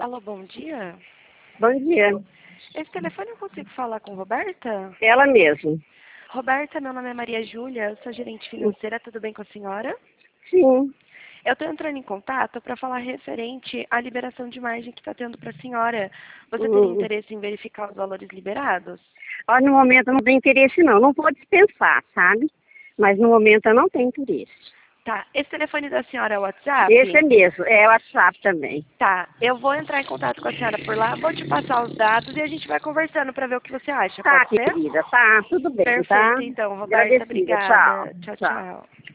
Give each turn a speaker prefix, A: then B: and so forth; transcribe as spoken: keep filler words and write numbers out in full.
A: Alô, bom dia.
B: Bom dia.
A: Esse telefone eu consigo falar com Roberta?
B: Ela mesmo.
A: Roberta, meu nome é Maria Júlia, eu sou gerente financeira, tudo bem com a senhora?
B: Sim.
A: Eu estou entrando em contato para falar referente à liberação de margem que está tendo para a senhora. Você teria
B: Hum.
A: interesse em verificar os valores liberados?
B: Olha, no momento eu não tenho interesse não. Não vou dispensar, sabe? Mas no momento eu não tenho interesse.
A: Tá, esse telefone da senhora é o WhatsApp?
B: Esse é mesmo. É o WhatsApp também.
A: Tá, eu vou entrar em contato com a senhora por lá, vou te passar os dados e a gente vai conversando para ver o que você acha,
B: Tá,
A: pode ser?
B: querida. Tá, tudo bem, tá?
A: Perfeito, então, Roberta,
B: Agradecida. Tchau.
A: obrigada. Tchau,
B: Tchau.
A: tchau.